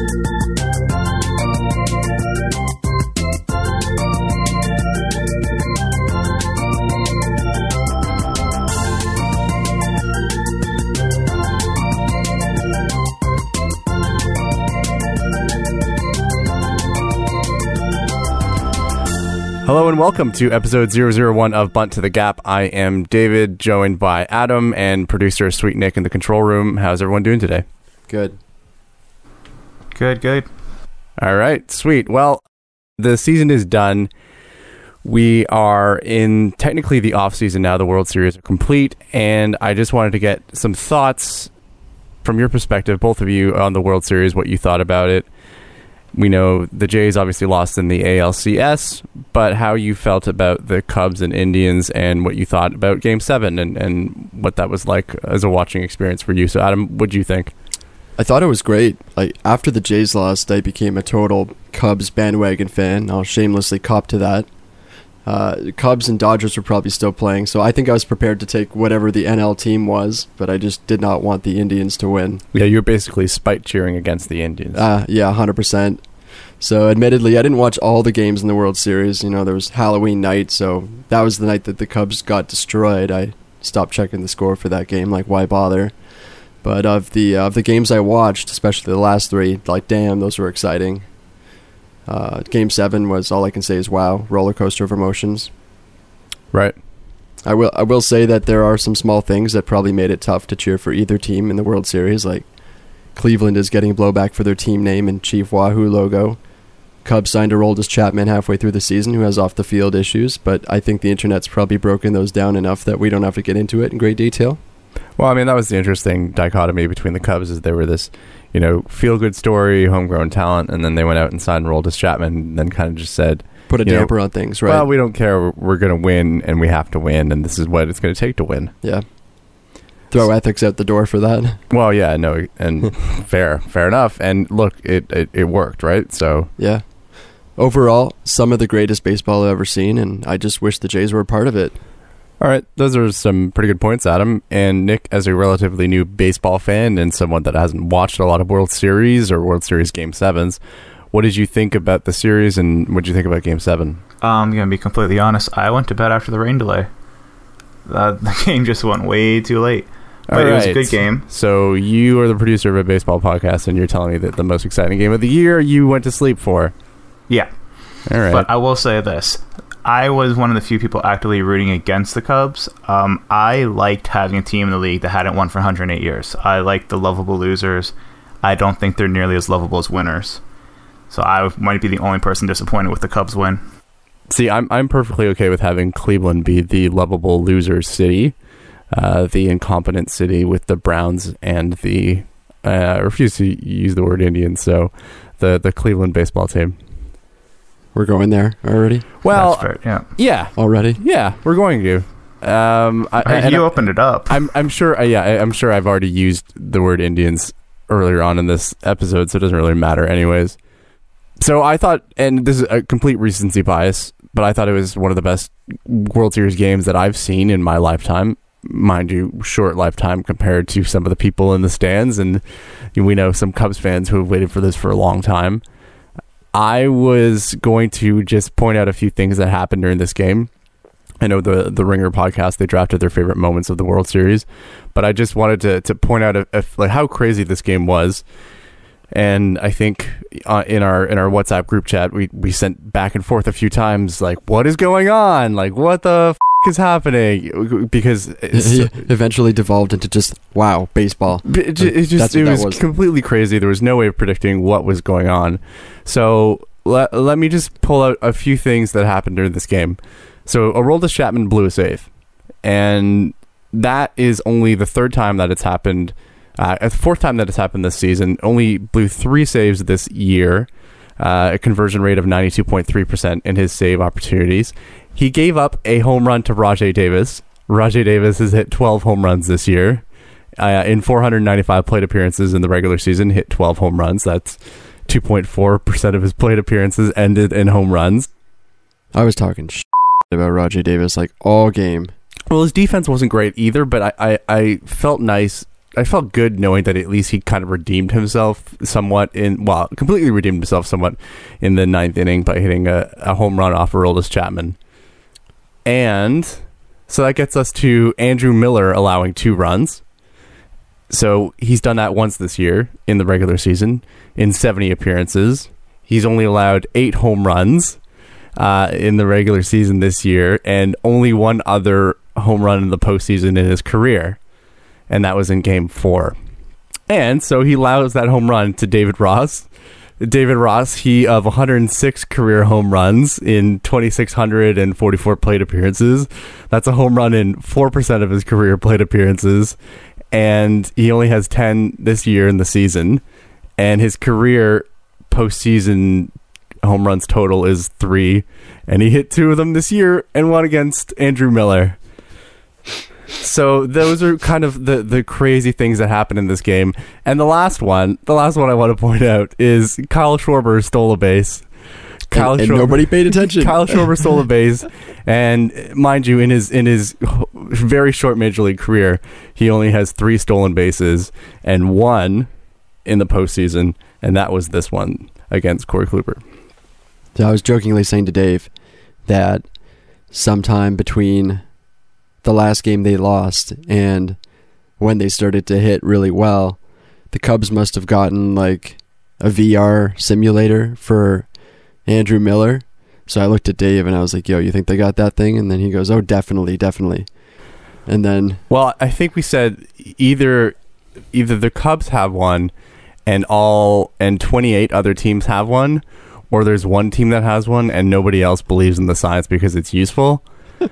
Hello and welcome to episode 001 of Bunt to the Gap. I am David, joined by Adam and producer Sweet Nick in the control room. How's everyone doing today? Good. Good. All right, sweet. Well, the season is done. We are in technically the off season now. The World Series are complete, and I just wanted to get some thoughts from your perspective, both of you, on the World Series, what you thought about it. We know the Jays obviously lost in the ALCS, but how you felt about the Cubs and Indians and what you thought about Game 7 and what that was like as a watching experience for you. So, Adam, what did you think? I thought it was great. Like, after the Jays lost, I became a total Cubs bandwagon fan. I'll shamelessly cop to that. Cubs and Dodgers were probably still playing, so I think I was prepared to take whatever the NL team was, but I just did not want the Indians to win. Yeah, you're basically spite cheering against the Indians. Yeah, 100%. So admittedly, I didn't watch all the games in the World Series. You know, there was Halloween night, so that was the night that the Cubs got destroyed. I stopped checking the score for that game, like, why bother? But of the games I watched, especially the last three, like, damn, those were exciting. Game 7 was, all I can say is wow, roller coaster of emotions. Right. I will say that there are some small things that probably made it tough to cheer for either team in the World Series, like Cleveland is getting blowback for their team name and Chief Wahoo logo. Cubs signed Aroldis Chapman halfway through the season, who has off-the-field issues, but I think the internet's probably broken those down enough that we don't have to get into it in great detail. Well, I mean, that was the interesting dichotomy between the Cubs, is they were this, you know, feel-good story, homegrown talent, and then they went out and signed Aroldis Chapman and then kind of just said, put a damper on things, right? Well, we don't care. We're going to win, and we have to win, and this is what it's going to take to win. Yeah. Throw ethics out the door for that. Well, yeah, no, and fair enough. And look, it worked, right? So yeah. Overall, some of the greatest baseball I've ever seen, and I just wish the Jays were a part of it. All right, those are some pretty good points, Adam. And Nick, as a relatively new baseball fan and someone that hasn't watched a lot of World Series or World Series Game 7s, what did you think about the series, and what did you think about Game 7? I'm going to be completely honest. I went to bed after the rain delay. The game just went way too late. But it was a good game. So you are the producer of a baseball podcast, and you're telling me that the most exciting game of the year you went to sleep for. Yeah. All right. But I will say this. I was one of the few people actively rooting against the Cubs. I liked having a team in the league that hadn't won for 108 years. I like the lovable losers. I don't think they're nearly as lovable as winners. So I might be the only person disappointed with the Cubs win. See, I'm perfectly okay with having Cleveland be the lovable loser city. The incompetent city with the Browns and the I refuse to use the word Indians, so the Cleveland baseball team. We're going there already? Well, yeah. Already? Yeah, we're going to. You opened it up. I'm sure. I'm sure I've already used the word Indians earlier on in this episode, so it doesn't really matter, anyways. So I thought, and this is a complete recency bias, but I thought it was one of the best World Series games that I've seen in my lifetime. Mind you, short lifetime compared to some of the people in the stands, and we know some Cubs fans who have waited for this for a long time. I was going to just point out a few things that happened during this game. I know the Ringer podcast, they drafted their favorite moments of the World Series, but I just wanted to point out like how crazy this game was. And I think in our WhatsApp group chat, we sent back and forth a few times, like, what is going on? Like, what the is happening? Because it eventually devolved into just, wow, baseball. It was completely crazy. There was no way of predicting what was going on. So let me just pull out a few things that happened during this game. So Aroldis Chapman blew a save, and that is only the third time that it's happened. The fourth time that it's happened this season. Only blew 3 saves this year, a conversion rate of 92.3% in his save opportunities. He gave up a home run to Rajai Davis. Rajai Davis has hit 12 home runs this year. In 495 plate appearances in the regular season, hit 12 home runs. That's 2.4% of his plate appearances ended in home runs. I was talking about Rajai Davis like all game. Well, his defense wasn't great either, but I felt nice good knowing that at least he kind of redeemed himself somewhat completely redeemed himself somewhat in the ninth inning by hitting a home run off Aroldis Chapman. And so that gets us to Andrew Miller allowing 2 runs. So he's done that once this year in the regular season in 70 appearances. He's only allowed 8 home runs in the regular season this year, and only one other home run in the postseason in his career, and that was in Game 4. And so he allows that home run to David Ross. David Ross, he of 106 career home runs in 2,644 plate appearances. That's a home run in 4% of his career plate appearances, and he only has 10 this year in the season, and his career postseason home runs total is 3, and he hit 2 of them this year and one against Andrew Miller. So those are kind of the crazy things that happened in this game. And the last one I want to point out is Kyle Schwarber stole a base. And nobody paid attention. Kyle Schwarber stole a base, and mind you, in his very short major league career, he only has 3 stolen bases and 1 in the postseason, and that was this one against Corey Kluber. So I was jokingly saying to Dave that sometime between the last game they lost and when they started to hit really well, the Cubs must have gotten like a VR simulator for Andrew Miller. So I looked at Dave and I was like, yo, you think they got that thing? And then he goes, oh, definitely. And then... Well, I think we said either the Cubs have one and 28 other teams have one, or there's one team that has one and nobody else believes in the science because it's useful.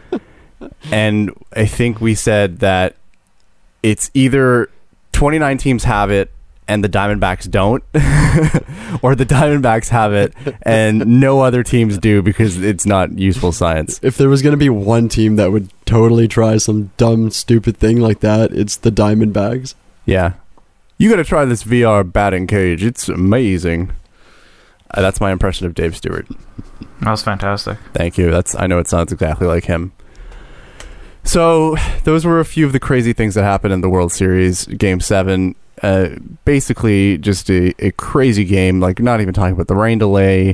And I think we said that it's either 29 teams have it and the Diamondbacks don't, or the Diamondbacks have it and no other teams do because it's not useful science. If there was going to be one team that would totally try some dumb, stupid thing like that, it's the Diamondbacks. Yeah. You got to try this VR batting cage. It's amazing. That's my impression of Dave Stewart. That was fantastic. Thank you. I know it sounds exactly like him. So those were a few of the crazy things that happened in the World Series Game 7. Basically just a crazy game, like not even talking about the rain delay.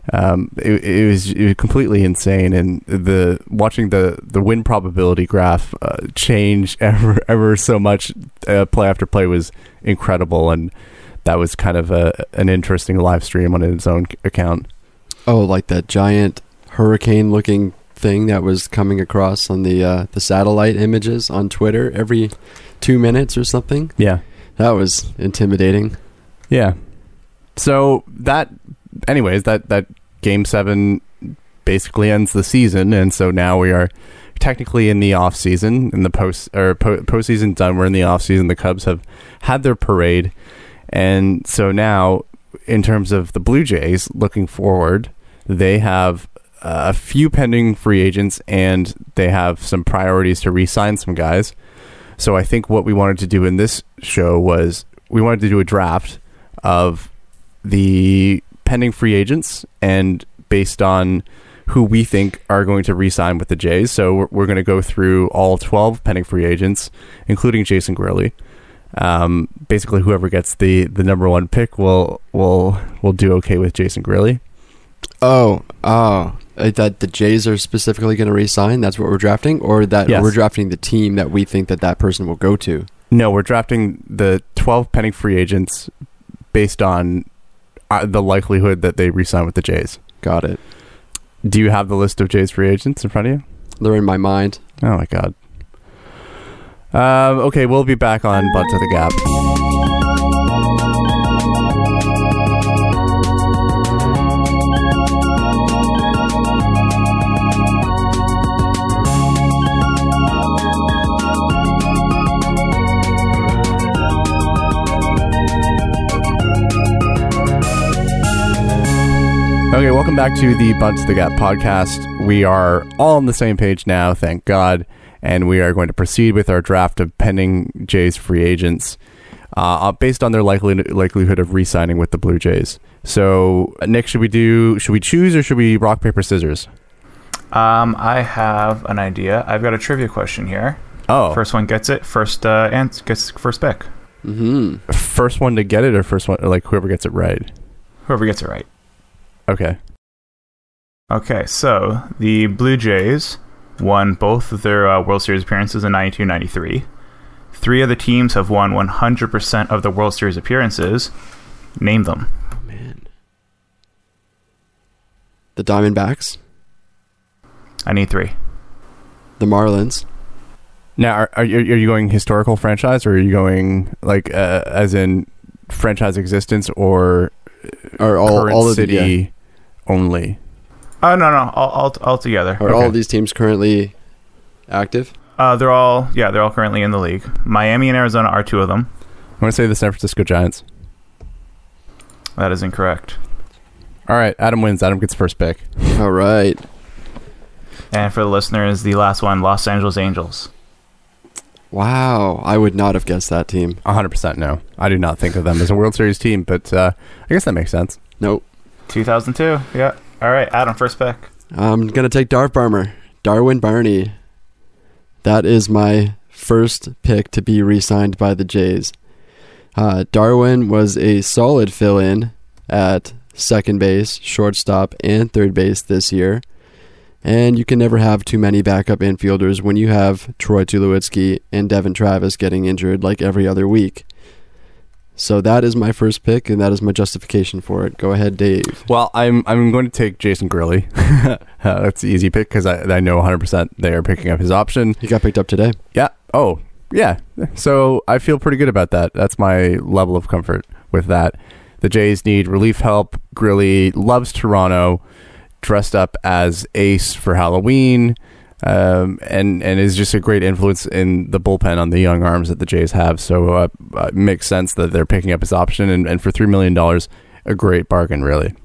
It was completely insane, and watching the win probability graph change ever so much play after play was incredible, and that was kind of an interesting live stream on its own account. Oh, like that giant hurricane-looking thing that was coming across on the satellite images on Twitter every 2 minutes or something? Yeah. That was intimidating. Yeah. So that Game 7 basically ends the season, and so now we are technically in the off season, in the postseason done. We're in the off season. The Cubs have had their parade, and so now, in terms of the Blue Jays, looking forward, they have a few pending free agents, and they have some priorities to re-sign some guys. So I think what we wanted to do in this show was we wanted to do a draft of the pending free agents, and based on who we think are going to re-sign with the Jays. So we're going to go through all 12 pending free agents, including Jason Gurley. Basically, whoever gets the number 1 pick will do okay with Jason Gurley. Oh, that the Jays are specifically going to re-sign? That's what we're drafting? Or that Yes. We're drafting the team that we think that person will go to? No, we're drafting the 12 pending free agents based on the likelihood that they re-sign with the Jays. Got it. Do you have the list of Jays free agents in front of you? They're in my mind. Oh my god. Okay, we'll be back on Butt to the Gap. Okay, welcome back to the Butt to the Gap podcast. We are all on the same page now, thank God, and we are going to proceed with our draft of pending Jays free agents based on their likelihood of re-signing with the Blue Jays. So, Nick, should we choose or should we rock, paper, scissors? I have an idea. I've got a trivia question here. Oh, First one gets it. Gets first pick. Mm-hmm. first one to get it, or first one, like whoever gets it right. Whoever gets it right. Okay. Okay, so the Blue Jays won both of their World Series appearances in 92-93. 3 other teams have won 100% of the World Series appearances. Name them. Oh, man. The Diamondbacks. I need 3. The Marlins. Now, are you going historical franchise, or are you going like as in franchise existence, or Or current all of city the, only? Oh, no, all together. Are all of these teams currently active? They're all currently in the league. Miami and Arizona are 2 of them. I'm going to say the San Francisco Giants. That is incorrect. All right, Adam wins. Adam gets first pick. All right. And for the listeners, the last one, Los Angeles Angels. Wow. I would not have guessed that team. 100% no. I do not think of them as a World Series team, but I guess that makes sense. Nope. 2002. Yeah. All right, Adam, first pick. I'm going to take Darwin Barney. That is my first pick to be re-signed by the Jays. Darwin was a solid fill-in at second base, shortstop, and third base this year. And you can never have too many backup infielders when you have Troy Tulowitzki and Devin Travis getting injured like every other week. So that is my first pick, and that is my justification for it. Go ahead, Dave. Well, I'm going to take Jason Gurley. That's the easy pick because I know 100% they are picking up his option. He got picked up today. Yeah. Oh, yeah. So I feel pretty good about that. That's my level of comfort with that. The Jays need relief help. Gurley loves Toronto, dressed up as Ace for Halloween, and is just a great influence in the bullpen on the young arms that the Jays have. So it makes sense that they're picking up his option, and for $3 million, a great bargain, really.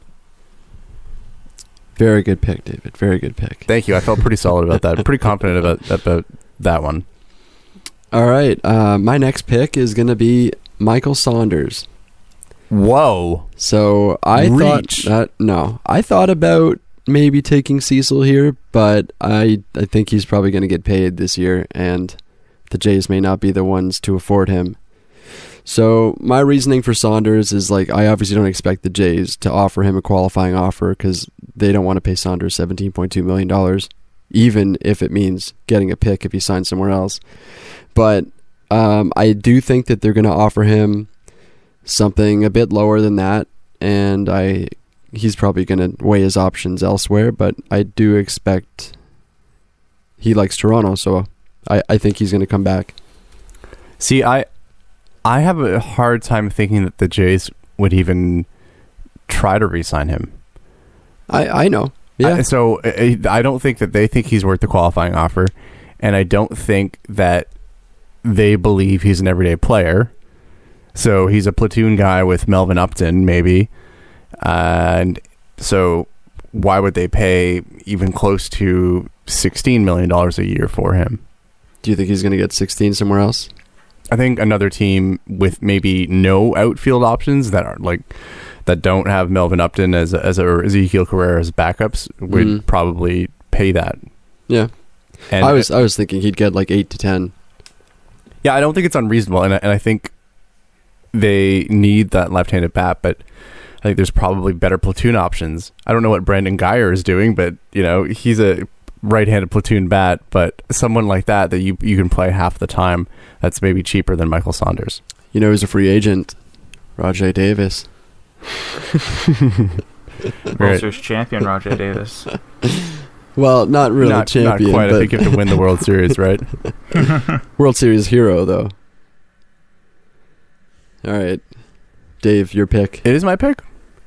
Very good pick, David. Very good pick. Thank you. I felt pretty solid about that. Pretty confident about that one. All right. My next pick is going to be Michael Saunders. Whoa. So I thought about maybe taking Cecil here, but I think he's probably going to get paid this year, and the Jays may not be the ones to afford him. So my reasoning for Saunders is, like, I obviously don't expect the Jays to offer him a qualifying offer because they don't want to pay Saunders $17.2 million, even if it means getting a pick if he signs somewhere else. But I do think that they're going to offer him something a bit lower than that, and he's probably going to weigh his options elsewhere, but I do expect he likes Toronto, so I think he's going to come back. See, I have a hard time thinking that the Jays would even try to re-sign him. I know. Yeah. So I don't think that they think he's worth the qualifying offer, and I don't think that they believe he's an everyday player. So he's a platoon guy with Melvin Upton, maybe. And so why would they pay even close to $16 million a year for him? Do you think he's going to get 16 somewhere else? I think another team with maybe no outfield options that don't have Melvin Upton as a Ezekiel Carrera as backups would probably pay that. Yeah. And I was thinking he'd get like 8 to 10. Yeah, I don't think it's unreasonable, and I think they need that left-handed bat, but I think there's probably better platoon options. I don't know what Brandon Guyer is doing, but he's a right-handed platoon bat, but someone like that you can play half the time, that's maybe cheaper than Michael Saunders. He's a free agent, Rajay Davis. World Series champion Rajay Davis. Well, not really champion. Not quite. But I think you have to win the World Series, right? World Series hero, though. All right, Dave, your pick. It is my pick.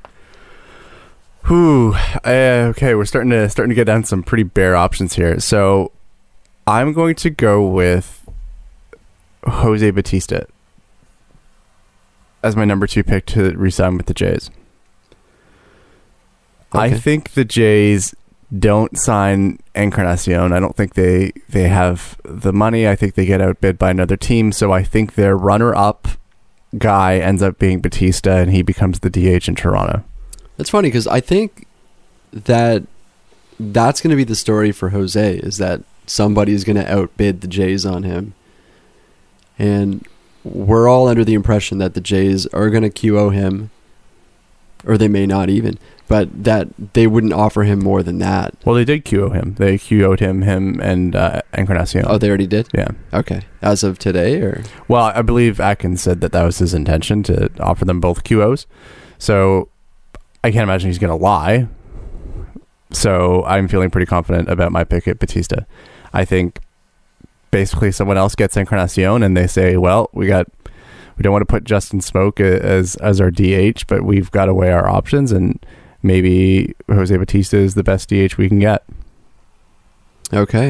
Whew. Okay, we're starting to get down some pretty bare options here. So I'm going to go with Jose Bautista as my number 2 pick to re-sign with the Jays. Okay. I think the Jays don't sign Encarnacion. I don't think they have the money. I think they get outbid by another team. So I think their runner-up guy ends up being Bautista, and he becomes the DH in Toronto. That's funny because I think that's going to be the story for Jose, is that somebody's going to outbid the Jays on him. And we're all under the impression that the Jays are going to QO him, or they may not even, but that they wouldn't offer him more than that. Well, they did QO him. They QO'd him and Encarnacion. Oh, they already did? Yeah. Okay. As of today, or? Well, I believe Atkins said that was his intention, to offer them both QOs. So I can't imagine he's going to lie. So I'm feeling pretty confident about my pick at Batista. I think basically someone else gets Encarnacion and they say, well, we don't want to put Justin Smoke as our DH, but we've got to weigh our options, and maybe Jose Batista is the best DH we can get. Okay.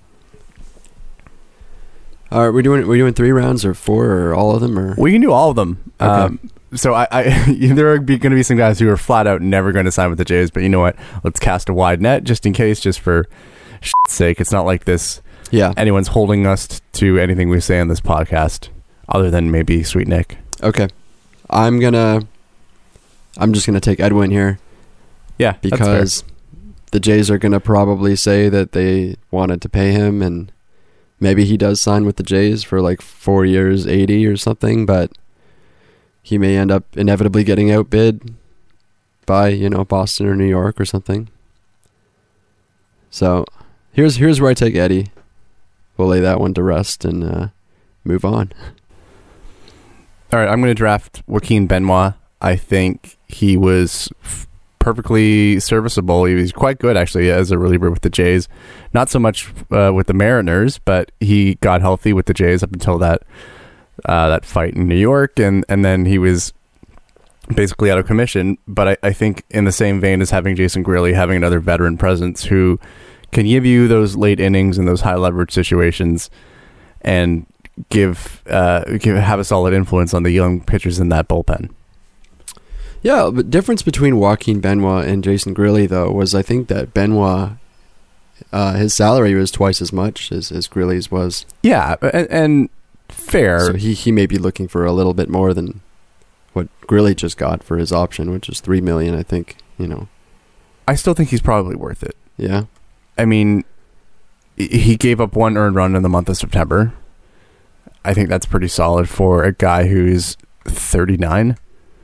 All right, we're doing 3 rounds or 4 or all of them, or we can do all of them. Okay. So there are going to be some guys who are flat out never going to sign with the Jays, but you know what? Let's cast a wide net just in case, just for shit's sake. It's not like this. Yeah. Anyone's holding us to anything we say on this podcast, other than maybe Sweet Nick. Okay. I'm just gonna take Edwin here. Yeah, because the Jays are gonna probably say that they wanted to pay him, and maybe he does sign with the Jays for like 4 years, 80 or something, but he may end up inevitably getting outbid by, Boston or New York or something. So here's where I take Eddie. We'll lay that one to rest and move on. All right, I'm going to draft Joaquin Benoit. I think he was perfectly serviceable. He was quite good, actually, as a reliever with the Jays. Not so much with the Mariners, but he got healthy with the Jays up until that fight in New York, and then he was basically out of commission. But I think in the same vein as having Jason Grilli, having another veteran presence who can give you those late innings and those high leverage situations and have a solid influence on the young pitchers in that bullpen. Yeah, but difference between Joaquin Benoit and Jason Grilli, though, was I think that Benoit, his salary was twice as much as Grilli's was. Yeah, and fair. So he may be looking for a little bit more than what Grilli just got for his option, which is $3 million, I think. I still think he's probably worth it. Yeah. I mean, he gave up 1 earned run in the month of September. I think that's pretty solid for a guy who's 39.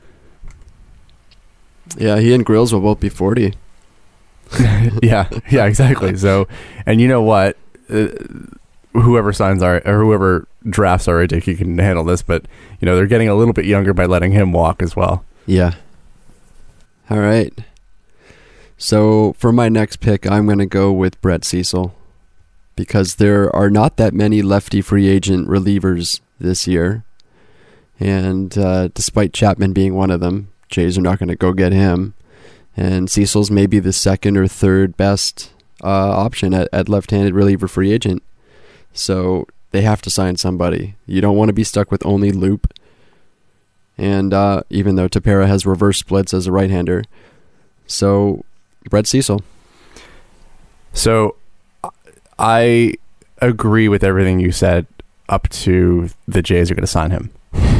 Yeah, he and Grills will both be 40. yeah, exactly. So, and you know what? Whoever drafts our Dick, you can handle this, but they're getting a little bit younger by letting him walk as well. Yeah. All right. So for my next pick, I'm going to go with Brett Cecil, because there are not that many lefty free agent relievers this year. And despite Chapman being one of them, Jays are not going to go get him. And Cecil's maybe the second or third best option at left-handed reliever free agent. So they have to sign somebody. You don't want to be stuck with only Loop. And even though Tepera has reverse splits as a right-hander. So Brett Cecil. So I agree with everything you said up to the Jays are going to sign him.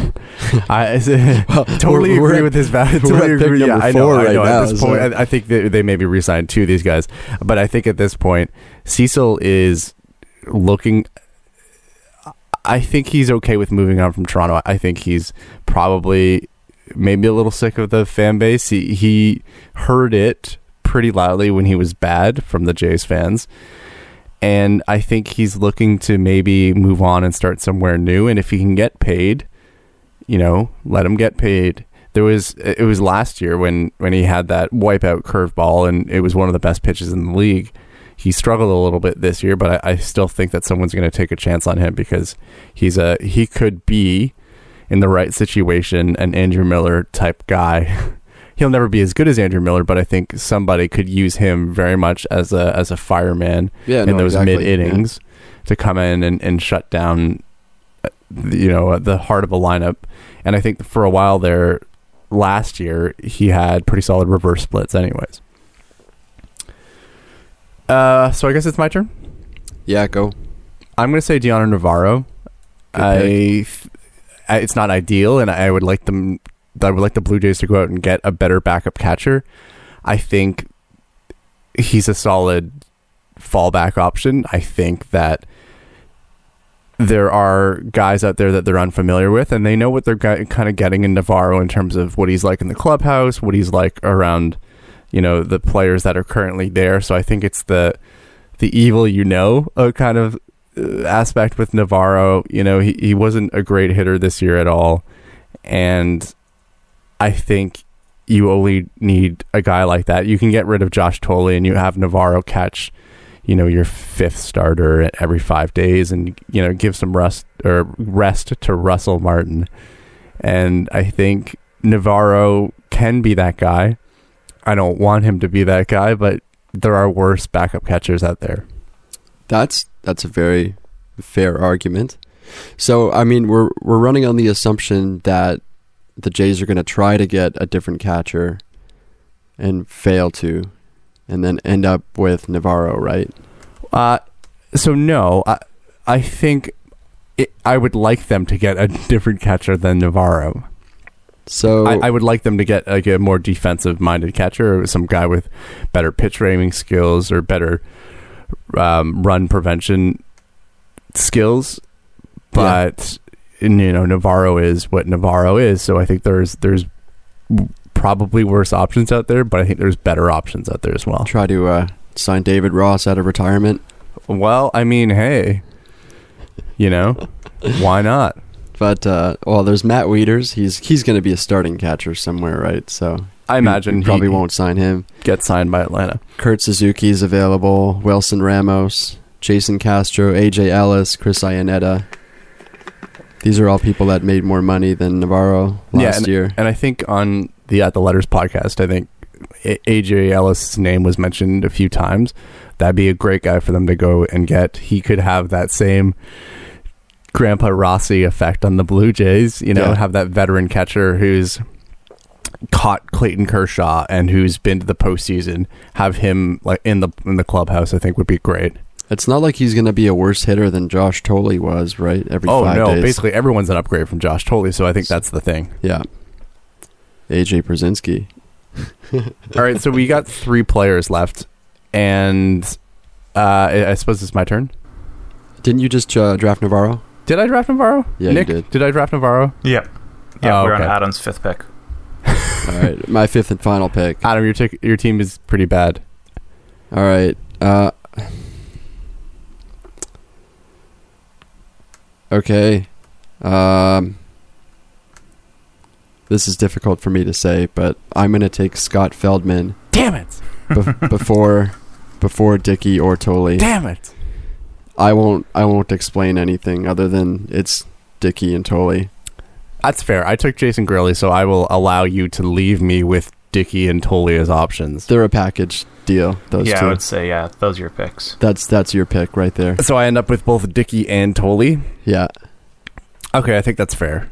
I totally agree with his value. Totally agree. Yeah, I know. At this point, I think they maybe re-signed 2 of these guys, but I think at this point, Cecil is looking. I think he's okay with moving on from Toronto. I think he's probably maybe a little sick of the fan base. He heard it pretty loudly when he was bad from the Jays fans. And I think he's looking to maybe move on and start somewhere new. And if he can get paid, let him get paid. It was last year when he had that wipeout curveball, and it was one of the best pitches in the league. He struggled a little bit this year, but I still think that someone's going to take a chance on him because he could be, in the right situation, an Andrew Miller type guy. He'll never be as good as Andrew Miller, but I think somebody could use him very much as a fireman in those mid innings to come in and shut down, the heart of a lineup. And I think for a while there, last year, he had pretty solid reverse splits, anyways. So I guess it's my turn. Yeah, go. I'm going to say Deanna Navarro. It's not ideal, and I would like the Blue Jays to go out and get a better backup catcher. I think he's a solid fallback option. I think that there are guys out there that they're unfamiliar with, and they know what they're kind of getting in Navarro in terms of what he's like in the clubhouse, what he's like around, the players that are currently there. So I think it's the evil, kind of aspect with Navarro. He wasn't a great hitter this year at all, and I think you only need a guy like that. You can get rid of Josh Tolley and you have Navarro catch your fifth starter every 5 days, and give some rest to Russell Martin. And I think Navarro can be that guy. I don't want him to be that guy, but there are worse backup catchers out there. That's a very fair argument. So I mean, we're running on the assumption that the Jays are going to try to get a different catcher and fail to, and then end up with Navarro, right? So no, I think I would like them to get a different catcher than Navarro. So I would like them to get like a more defensive-minded catcher, or some guy with better pitch framing skills or better run prevention skills. But Navarro is what Navarro is. So I think there's probably worse options out there, but I think there's better options out there as well. Try to sign David Ross out of retirement. Well, I mean, hey, why not? But there's Matt Wieters. He's going to be a starting catcher somewhere, right? So I imagine he probably won't sign him. Get signed by Atlanta. Kurt Suzuki's available. Wilson Ramos, Jason Castro, AJ Ellis, Chris Iannetta. These are all people that made more money than Navarro last year. And I think on the At the Letters podcast, I think AJ Ellis' name was mentioned a few times. That'd be a great guy for them to go and get. He could have that same Grandpa Rossi effect on the Blue Jays, have that veteran catcher who's caught Clayton Kershaw and who's been to the postseason. Have him like in the clubhouse, I think would be great. It's not like he's going to be a worse hitter than Josh Tolley was, right? Every 5 days. Basically everyone's an upgrade from Josh Tolley, so I think that's the thing. Yeah. AJ Pierzynski. All right, so we got 3 players left, and I suppose it's my turn. Didn't you just draft Navarro? Did I draft Navarro? Yeah, Nick, you did. Did I draft Navarro? Yep. Yeah, we're on Adam's 5th pick. All right, my 5th and final pick. Adam, your team is pretty bad. All right. Okay. This is difficult for me to say, but I'm going to take Scott Feldman. Damn it! Before Dickey or Tolley. Damn it! I won't explain anything other than it's Dickey and Tolley. That's fair. I took Jason Gurley, so I will allow you to leave me with Dickey and Tolley as options. They're a package deal, those two. I would say, those are your picks. That's your pick right there. So I end up with both Dickey and Tolley? Yeah. Okay, I think that's fair.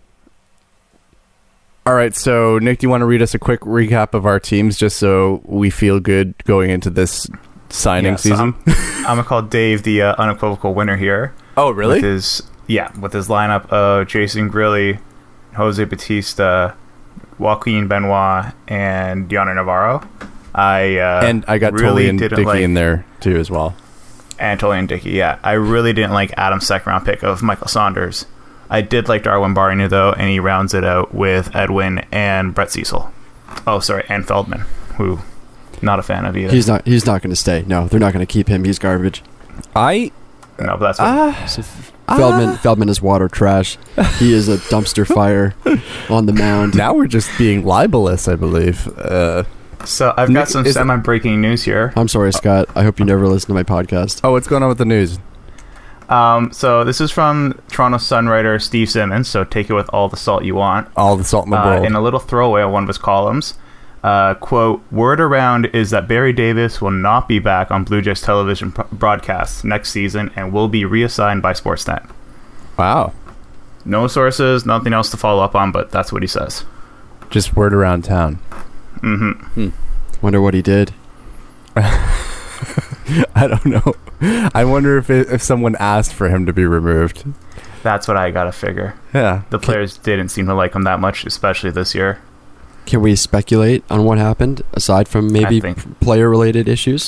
All right, so Nick, do you want to read us a quick recap of our teams just so we feel good going into this signing season? I'm going to call Dave the unequivocal winner here. Oh, really? With his lineup of Jason Gurley, Jose Bautista, Joaquin Benoit, and Yonder Navarro. I got really Tolley and Dickey in there too as well. And Tolley and Dickey, yeah. I really didn't like Adam's second-round pick of Michael Saunders. I did like Darwin Barney, though, and he rounds it out with Edwin and Brett Cecil. Oh, sorry, and Feldman, who not a fan of either. He's not going to stay. No, they're not going to keep him. He's garbage. No, but that's what... Feldman is water trash. He is a dumpster fire on the mound. Now we're just being libelous, I believe. So I've got some semi-breaking news here. I'm sorry, Scott. I hope you never listen to my podcast. Oh, what's going on with the news? So this is from Toronto Sun writer Steve Simmons, so take it with all the salt you want. All the salt in the world. In a little throwaway on one of his columns, quote, word around is that Barry Davis will not be back on Blue Jays television broadcasts next season and will be reassigned by Sportsnet. Wow. No sources, nothing else to follow up on, but that's what he says. Just word around town. Mm-hmm. Wonder what he did. I don't know. I wonder if someone asked for him to be removed. That's what I gotta figure. Yeah. The players didn't seem to like him that much, especially this year. Can we speculate on what happened, aside from maybe player-related issues?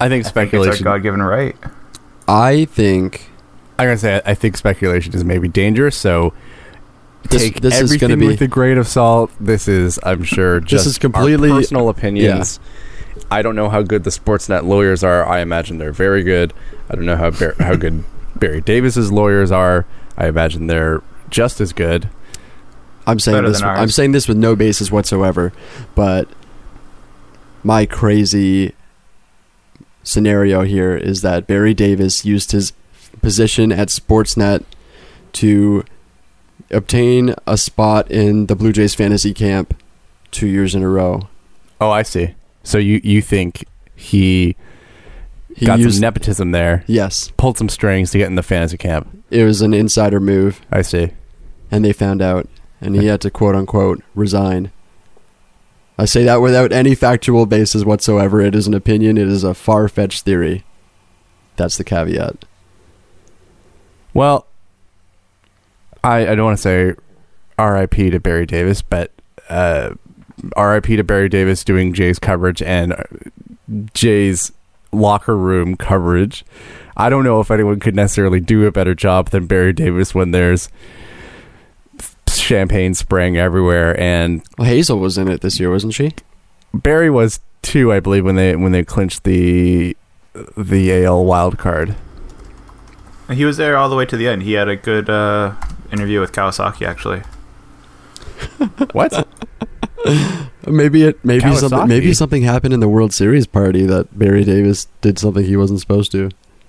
I think It's speculation. our God-given right. I think I'm gonna say I think speculation is maybe dangerous. So take this is everything gonna be with a grain of salt. This is, I'm sure, just is completely- our personal opinions. I don't know how good the Sportsnet lawyers are. I imagine they're very good. I don't know how how good Barry Davis's lawyers are. I imagine they're just as good. I'm saying Better this. than ours. I'm saying this with no basis whatsoever, but my crazy scenario here is that Barry Davis used his position at Sportsnet to obtain a spot in the Blue Jays fantasy camp 2 years in a row. Oh, I see. So you think he He got used some nepotism there, yes, pulled some strings to get in the fantasy camp. it was an insider move, I see. and they found out, and he had to quote unquote resign. I say that without any factual basis whatsoever. It is an opinion. It is a far-fetched theory. That's the caveat. Well, I don't want to say R.I.P. to Barry Davis, but R.I.P. to Barry Davis doing Jay's coverage and Jay's locker room coverage. I don't know if anyone could necessarily do a better job than Barry Davis when there's champagne spraying everywhere, and Well, Hazel was in it this year, wasn't she? Barry was too, I believe, when they clinched the AL wild card. He was there all the way to the end. He had a good interview with Kawasaki, actually. What? Maybe Kawasaki. something happened in the World Series party that Barry Davis did something he wasn't supposed to.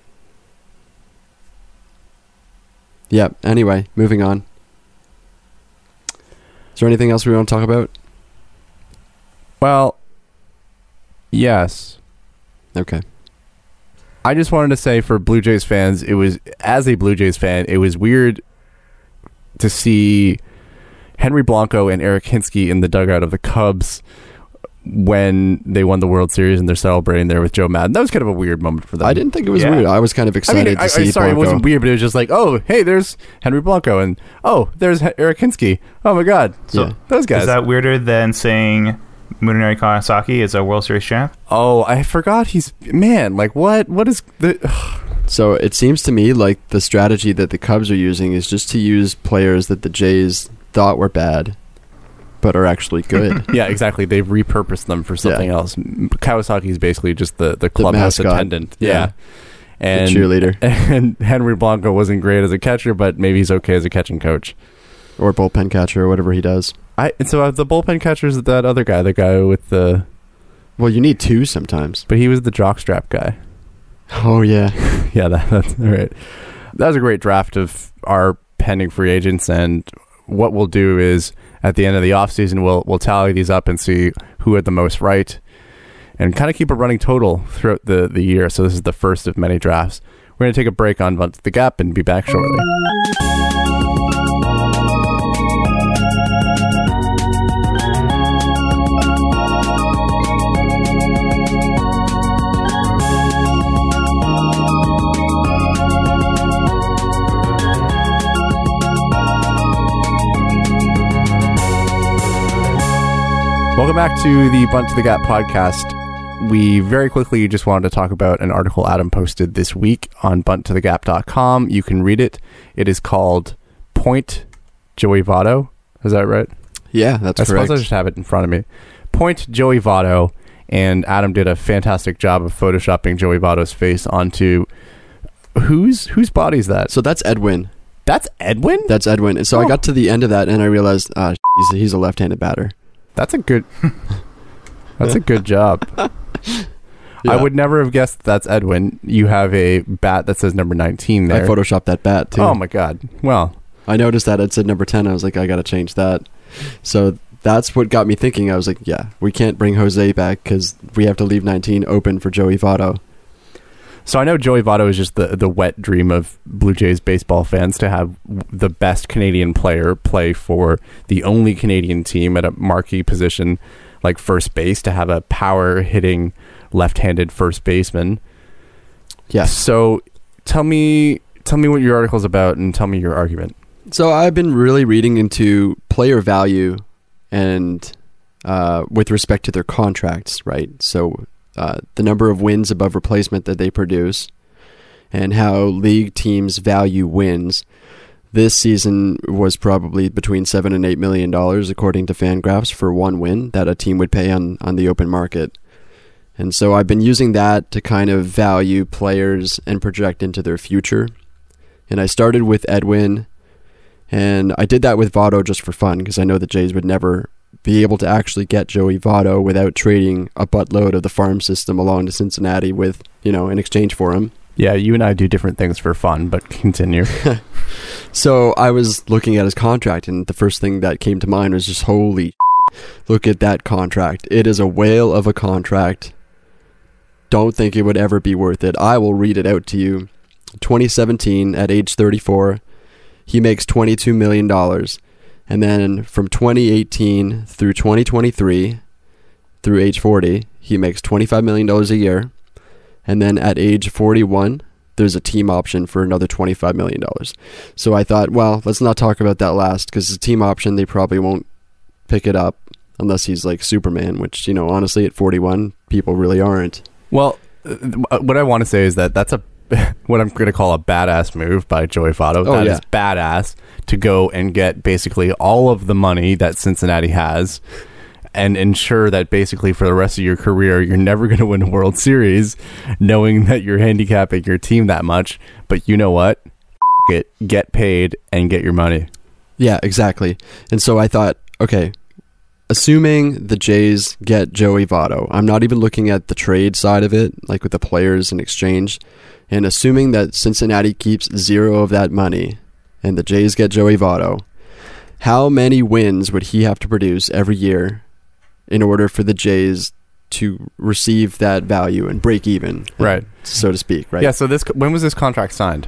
Yeah. Anyway, moving on. Is there anything else we want to talk about? Well, yes. Okay. I just wanted to say for Blue Jays fans, as a Blue Jays fan, it was weird to see Henry Blanco and Eric Hinsky in the dugout of the Cubs when they won the World Series and they're celebrating there with Joe Madden. That was kind of a weird moment for them. I didn't think it was Yeah. weird. I was kind of excited to see sorry, Blanco. it wasn't weird, but it was just like, oh, hey, there's Henry Blanco, and oh, there's Eric Hinsky. Oh my God, So Yeah. those guys. is that weirder than saying Munenori Kawasaki is a World Series champ? Oh, I forgot like what is the... So it seems to me like the strategy that the Cubs are using is just to use players that the Jays thought were bad, but are actually good. Yeah, exactly. They've repurposed them for something else. Kawasaki is basically just the clubhouse mascot. attendant. Yeah. And The cheerleader. And Henry Blanco wasn't great as a catcher, but maybe he's okay as a catching coach. Or bullpen catcher or whatever he does. So the bullpen catcher is that other guy, the guy with the... Well, you need two sometimes. But he was the jockstrap guy. Oh, yeah. Yeah, that's right. That was a great draft of our pending free agents, and what we'll do is at the end of the offseason, we'll tally these up and see who had the most right and kind of keep a running total throughout the year. So this is the first of many drafts. We're going to take a break on Bunt to the Gap and be back shortly. Welcome back to the Bunt to the Gap podcast. We very quickly just wanted to talk about an article Adam posted this week on bunttothegap.com. You can read it. It is called Point Joey Votto. Is that right? Yeah, that's I correct. suppose I just have it in front of me. Point Joey Votto, and Adam did a fantastic job of photoshopping Joey Votto's face onto... Whose body is that? So that's Edwin. That's Edwin? That's Edwin. And so I Oh. got to the end of that and I realized he's a left-handed batter. That's a good... That's a good job. I Yeah. would never have guessed that's Edwin. You have a bat that says number 19 I there. photoshopped that bat too. Oh my God. Well, I noticed that it said number 10. I was like, I got to change that. So that's what got me thinking. I was like, yeah, we can't bring Jose back because we have to leave 19 open for Joey Votto. so I know Joey Votto is just the wet dream of Blue Jays baseball fans to have the best Canadian player play for the only Canadian team at a marquee position like first base, to have a power hitting left-handed first baseman. Yes. So tell me what your article's about and tell me your argument. So I've been really reading into player value and with respect to their contracts, right? So the number of wins above replacement that they produce, and how league teams value wins. This season was probably between $7 and $8 million, according to Fangraphs, for one win that a team would pay on the open market. And so I've been using that to kind of value players and project into their future. And I started with Edwin, and I did that with Votto just for fun, because I know the Jays would never be able to actually get Joey Votto without trading a buttload of the farm system along to Cincinnati with, in exchange for him. Yeah, you and I do different things for fun, but continue. So I was looking at his contract, and the first thing that came to mind was just, holy shit, look at that contract. It is a whale of a contract. Don't think it would ever be worth it. I will read it out to you. 2017, at age 34, he makes $22 million. And then from 2018 through 2023, through age 40, he makes $25 million a year. And then at age 41, there's a team option for another $25 million. So I thought, well, let's not talk about that last, because the team option, they probably won't pick it up unless he's like Superman, which, honestly, at 41, people really aren't. Well, what I want to say is that that's what I'm going to call a badass move by Joey Votto. That is badass, to go and get basically all of the money that Cincinnati has and ensure that basically for the rest of your career, you're never going to win a World Series, knowing that you're handicapping your team that much. But you know what? Get paid and get your money. Yeah, exactly. And so I thought, okay, assuming the Jays get Joey Votto, I'm not even looking at the trade side of it, like with the players in exchange, and assuming that Cincinnati keeps zero of that money and the Jays get Joey Votto, how many wins would he have to produce every year in order for the Jays to receive that value and break even, right, so to speak, right? Yeah, so when was this contract signed?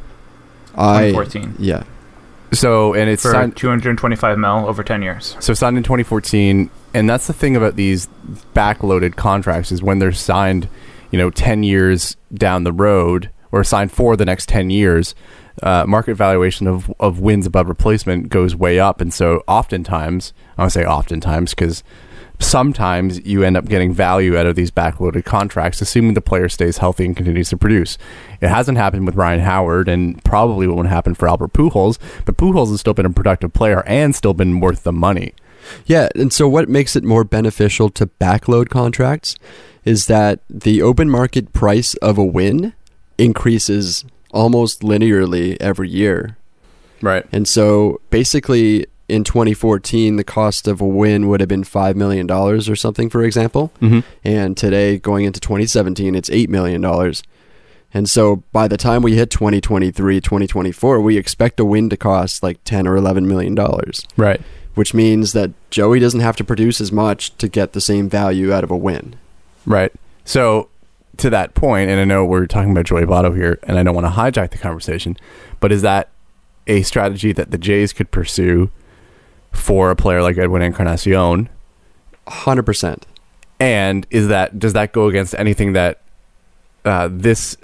2014. Yeah. So, and it's for signed $225 million over 10 years. So signed in 2014, and that's the thing about these backloaded contracts is when they're signed, 10 years down the road, or signed for the next 10 years, market valuation of wins above replacement goes way up. And so oftentimes, I want to say oftentimes, because sometimes you end up getting value out of these backloaded contracts, assuming the player stays healthy and continues to produce. It hasn't happened with Ryan Howard, and probably won't happen for Albert Pujols, but Pujols has still been a productive player and still been worth the money. Yeah, and so what makes it more beneficial to backload contracts is that the open market price of a win increases almost linearly every year. Right. And so basically in 2014, the cost of a win would have been $5 million or something, for example. Mm-hmm. And today, going into 2017, it's $8 million. And so by the time we hit 2023, 2024, we expect a win to cost like $10 or $11 million. Right. Which means that Joey doesn't have to produce as much to get the same value out of a win. Right. So to that point, and I know we're talking about Joey Votto here, and I don't want to hijack the conversation, but is that a strategy that the Jays could pursue for a player like Edwin Encarnacion? 100%. And does that go against anything that this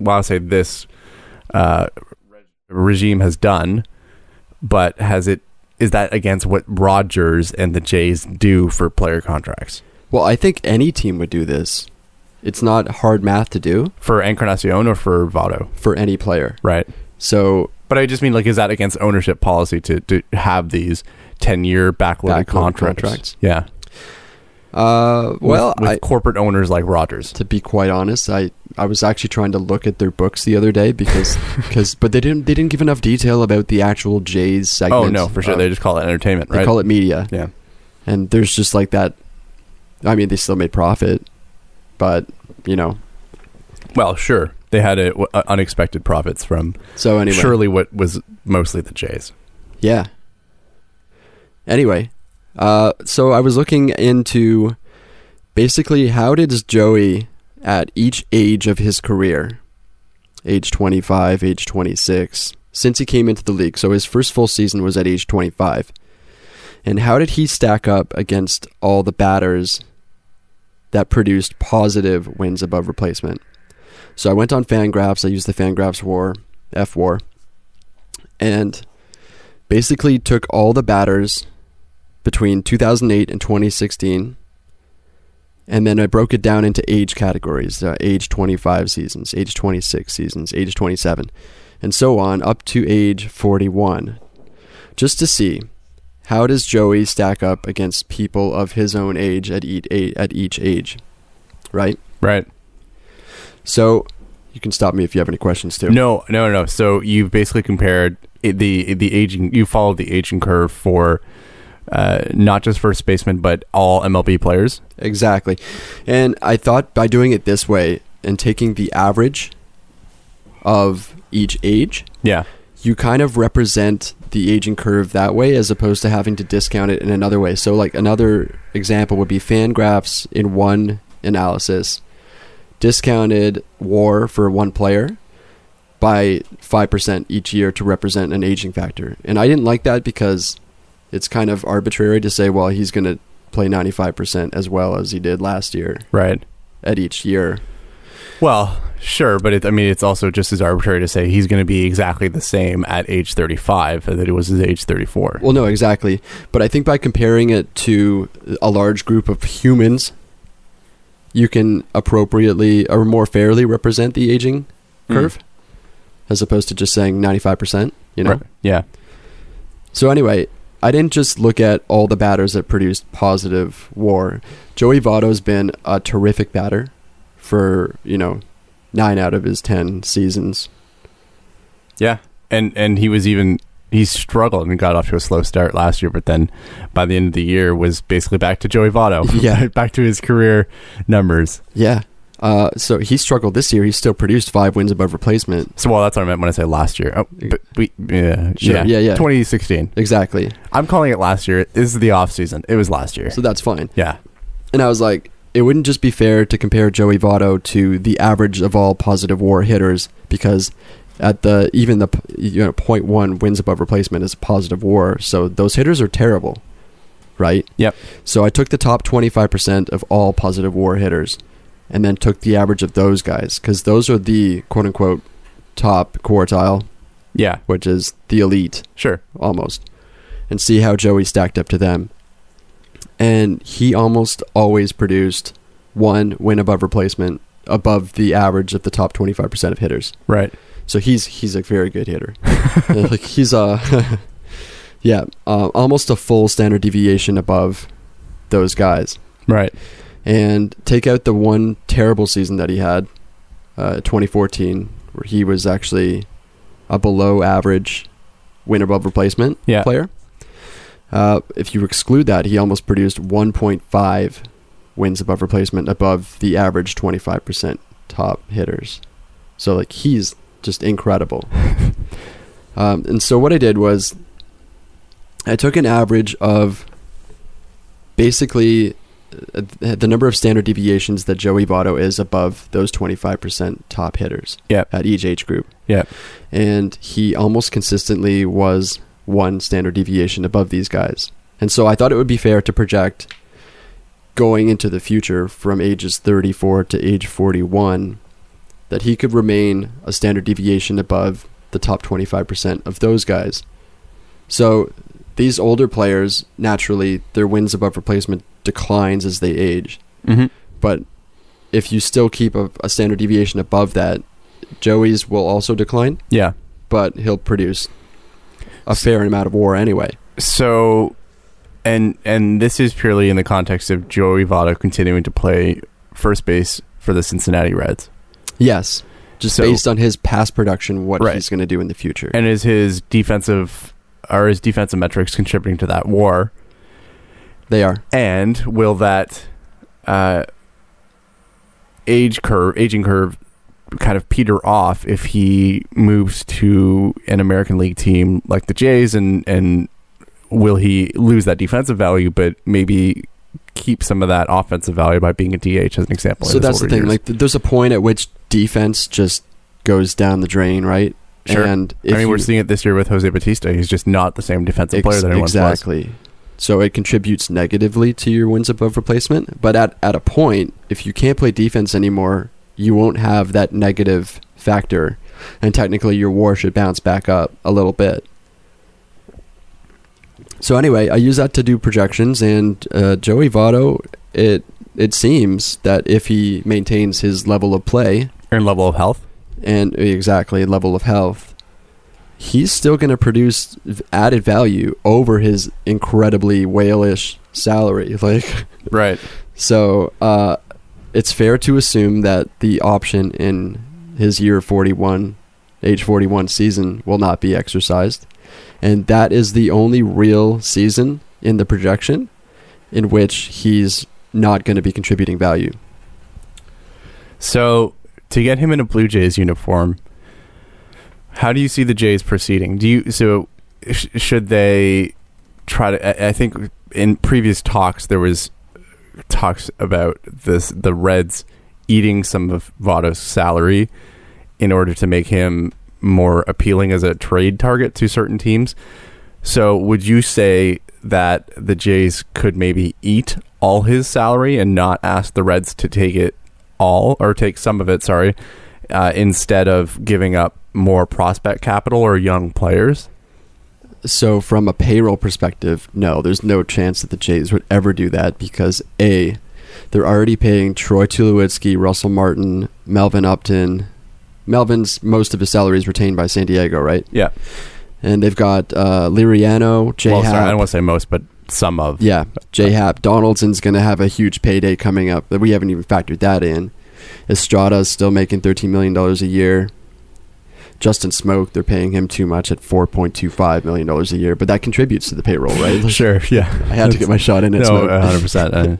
regime has done, but is that against what Rogers and the Jays do for player contracts? Well, I think any team would do this. It's not hard math to do. For Encarnacion or for Votto? For any player. Right. So, but I just mean, is that against ownership policy to have these 10-year backloaded contracts? Yeah. With corporate owners like Rogers. To be quite honest, I was actually trying to look at their books the other day but they didn't give enough detail about the actual Jays segment. Oh no, for sure. They just call it entertainment, right? They call it media. Yeah. And there's just like that. I mean, they still made profit, but Well, sure. They had unexpected profits from surely what was mostly the Jays. Yeah. Anyway, so I was looking into basically how did Joey at each age of his career, age 25, age 26, since he came into the league. So his first full season was at age 25. And how did he stack up against all the batters that produced positive wins above replacement? So I went on Fangraphs. I used the Fangraphs F-WAR, and basically took all the batters between 2008 and 2016 And then I broke it down into age categories, age 25 seasons, age 26 seasons, age 27, and so on up to age 41, just to see how does Joey stack up against people of his own age at each age, right? Right. So you can stop me if you have any questions too. No. So you've basically compared the aging. You followed the aging curve for not just first baseman, but all MLB players. Exactly. And I thought by doing it this way and taking the average of each age, Yeah. you kind of represent the aging curve that way as opposed to having to discount it in another way. So like another example would be Fangraphs in one analysis discounted WAR for one player by 5% each year to represent an aging factor. And I didn't like that because it's kind of arbitrary to say, well, he's going to play 95% as well as he did last year. Right. At each year. Well, sure, but it's also just as arbitrary to say he's going to be exactly the same at age 35 that it was at age 34. Well, no, exactly. But I think by comparing it to a large group of humans, you can appropriately or more fairly represent the aging curve as opposed to just saying 95%, you know? Right. Yeah. So anyway, I didn't just look at all the batters that produced positive WAR. Joey Votto's been a terrific batter for, 9 out of his 10 seasons. Yeah. And he struggled and got off to a slow start last year, but then by the end of the year was basically back to Joey Votto. Yeah. Back to his career numbers. Yeah. So he struggled this year. He still produced 5 wins above replacement. So, that's what I meant when I say last year. Oh, but Sure. Yeah. 2016. Exactly. I'm calling it last year. This is the off season. It was last year. So that's fine. Yeah. And I was like, it wouldn't just be fair to compare Joey Votto to the average of all positive WAR hitters because at the 0.1 wins above replacement is a positive WAR. So those hitters are terrible, right? Yep. So I took the top 25% of all positive WAR hitters and then took the average of those guys because those are the quote unquote top quartile. Yeah. Which is the elite. Sure. Almost. And see how Joey stacked up to them. And he almost always produced 1 win above replacement above the average of the top 25% of hitters. Right. So he's a very good hitter. Like he's almost a full standard deviation above those guys. Right. And take out the one terrible season that he had, 2014, where he was actually a below average win above replacement player. If you exclude that, he almost produced 1.5 wins above replacement above the average 25% top hitters. So like he's just incredible. And so what I did was I took an average of basically the number of standard deviations that Joey Votto is above those 25% top hitters at each age group. Yeah. And he almost consistently was 1 standard deviation above these guys. And so I thought it would be fair to project going into the future from ages 34 to age 41 that he could remain a standard deviation above the top 25% of those guys. So these older players, naturally, their wins above replacement declines as they age. Mm-hmm. But if you still keep a standard deviation above that, Joey's will also decline. Yeah. But he'll produce a fair amount of WAR anyway. So, and this is purely in the context of Joey Votto continuing to play first base for the Cincinnati Reds. Yes. Just based on his past production, what he's going to do in the future. And is his defensive metrics contributing to that WAR? They are. And will that aging curve kind of peter off if he moves to an American League team like the Jays, and will he lose that defensive value but maybe keep some of that offensive value by being a DH as an example? So that's the thing. Like, there's a point at which defense just goes down the drain, right? Sure. And we're seeing it this year with Jose Bautista. He's just not the same defensive player that he once was. Exactly. So it contributes negatively to your wins above replacement. But at a point, if you can't play defense anymore, you won't have that negative factor. And technically, your WAR should bounce back up a little bit. So anyway, I use that to do projections. And Joey Votto, it seems that if he maintains his level of play And level of health. and exactly level of health, he's still going to produce added value over his incredibly whalish salary. Like, Right. so it's fair to assume that the option in his age 41 season will not be exercised. And that is the only real season in the projection in which he's not going to be contributing value. So to get him in a Blue Jays uniform, how do you see the Jays proceeding? Should they try to? I think in previous talks there was talks about the Reds eating some of Votto's salary in order to make him more appealing as a trade target to certain teams. So would you say that the Jays could maybe eat all his salary and not ask the Reds to take it all, or take some of it, instead of giving up more prospect capital or young players? So from a payroll perspective, no, there's no chance that the Jays would ever do that because A, they're already paying Troy Tulowitzki, Russell Martin, Melvin Upton. Melvin's most of his salary is retained by San Diego, right? Yeah. And they've got Liriano, J-Hap. I don't want to say most, but some of. Yeah, J-Hap. Donaldson's going to have a huge payday coming up. We haven't even factored that in. Estrada's still making $13 million a year. Justin Smoke, they're paying him too much at $4.25 million a year, but that contributes to the payroll, right? Sure, yeah. I had to get my shot in it. No, 100%.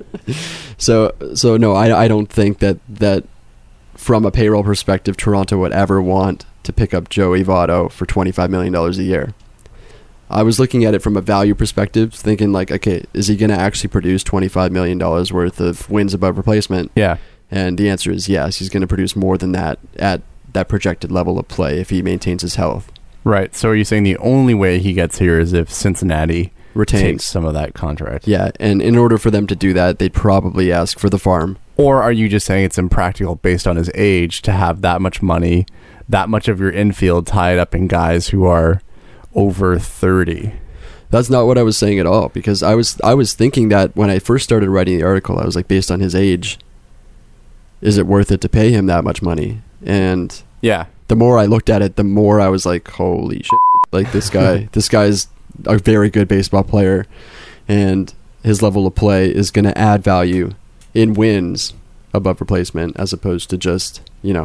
So no, I don't think that from a payroll perspective, Toronto would ever want to pick up Joey Votto for $25 million a year. I was looking at it from a value perspective, thinking like, okay, is he going to actually produce $25 million worth of wins above replacement? Yeah. And the answer is yes. He's going to produce more than that at that projected level of play if he maintains his health. Right. So are you saying the only way he gets here is if Cincinnati Retains takes some of that contract? Yeah, and in order for them to do that, they'd probably ask for the farm. Or are you just saying it's impractical based on his age to have that much money, that much of your infield tied up in guys who are over 30? That's not what I was saying at all, because I was thinking that when I first started writing the article, I was like, based on his age, is it worth it to pay him that much money? And yeah, the more I looked at it, the more I was like, holy shit, like this guy's a very good baseball player, and his level of play is going to add value in wins above replacement as opposed to just,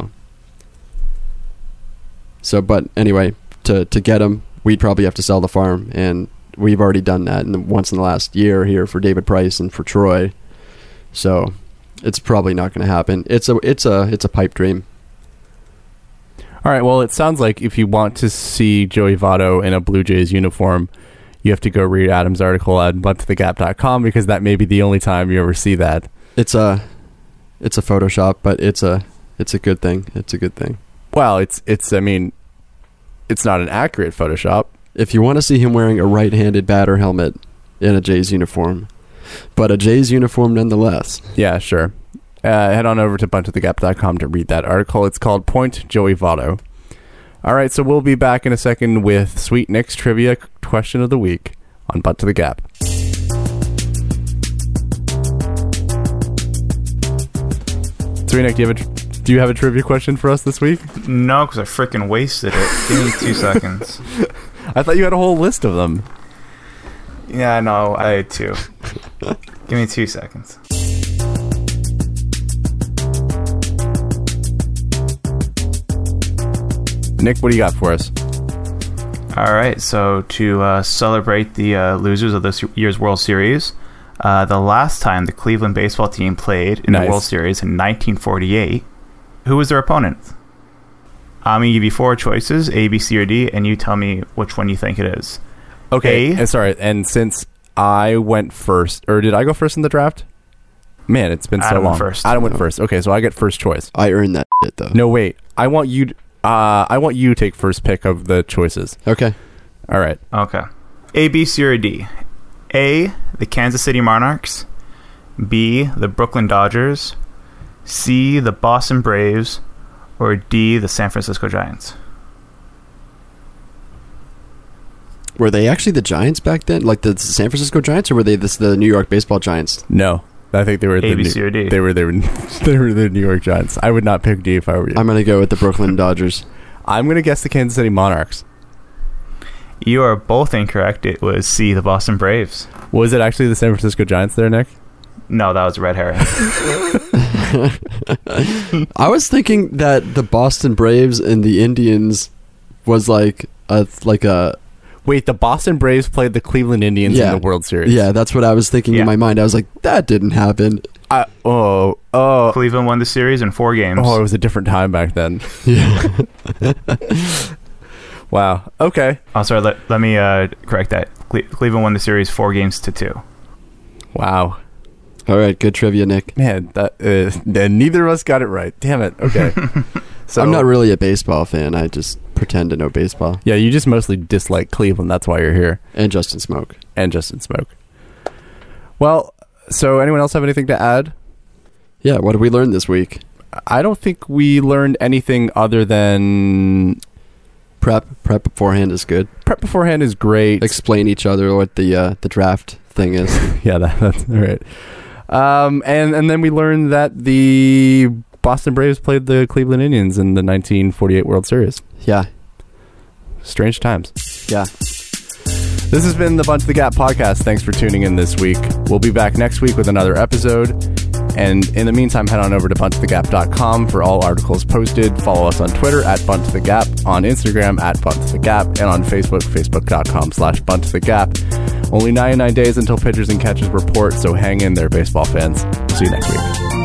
So, but anyway, to get him, we'd probably have to sell the farm, and we've already done that once in the last year here for David Price and for Troy. So, it's probably not going to happen. It's a pipe dream. All right, well, it sounds like if you want to see Joey Votto in a Blue Jays uniform, you have to go read Adam's article at butttothegap.com, because that may be the only time you ever see that. It's a Photoshop, but it's a good thing. It's a good thing. Well, it's not an accurate Photoshop. If you want to see him wearing a right-handed batter helmet in a Jays uniform, but a Jays uniform nonetheless. Yeah, sure. Head on over to butttothegap.com to read that article. It's called Point Joey Votto. All right, so we'll be back in a second with Sweet Nick's Trivia Question of the Week on Butt to the Gap. Sweet Nick, do you have a trivia question for us this week? No, because I freaking wasted it. Give me 2 seconds. I thought you had a whole list of them. Yeah, no, I had 2. Give me 2 seconds. Nick, what do you got for us? All right, so to celebrate the losers of this year's World Series, the last time the Cleveland baseball team played in the World Series in 1948, who was their opponent? I'm going to give you 4 choices, A, B, C, or D, and you tell me which one you think it is. Okay, and since I went first, or did I go first in the draft? Man, it's been so long. Adam went first. Okay, so I get first choice. I earned that shit, though. No, wait. I want you to take first pick of the choices. Okay. All right. Okay. A, B, C, or D? A, the Kansas City Monarchs. B, the Brooklyn Dodgers. C, the Boston Braves. Or D, the San Francisco Giants. Were they actually the Giants back then? Like the San Francisco Giants, or were they the New York baseball Giants? No. I think they were A, B, C, or D. They were the New York Giants. I would not pick D if I were you. I'm gonna go with the Brooklyn Dodgers. I'm gonna guess the Kansas City Monarchs. You are both incorrect. It was C, the Boston Braves. Was it actually the San Francisco Giants there, Nick? No, that was a red herring. I was thinking that the Boston Braves and the Indians was like a Wait, the Boston Braves played the Cleveland Indians in the World Series. Yeah, that's what I was thinking in my mind. I was like, that didn't happen. Cleveland won the series in 4 games. Oh, it was a different time back then. Yeah. Wow. Okay. Oh, sorry. Let me correct that. Cleveland won the series 4-2. Wow. All right, good trivia, Nick. Man, neither of us got it right. Damn it. Okay. So I'm not really a baseball fan. I just pretend to know baseball. Yeah, you just mostly dislike Cleveland. That's why you're here. And Justin Smoke. Well, so anyone else have anything to add? Yeah, what did we learn this week? I don't think we learned anything other than prep beforehand is good. Prep beforehand is great. Explain each other what the draft thing is. Yeah, that's right. And then we learned that the Boston Braves played the Cleveland Indians in the 1948 World Series. Yeah. Strange times. Yeah. This has been the Bunch the Gap podcast. Thanks for tuning in this week. We'll be back next week with another episode. And in the meantime, head on over to bunchthegap.com for all articles posted. Follow us on Twitter at bunchthegap, on Instagram at bunchthegap, and on Facebook, facebook.com/bunchthegap. Only 99 days until pitchers and catchers report, so hang in there, baseball fans. See you next week.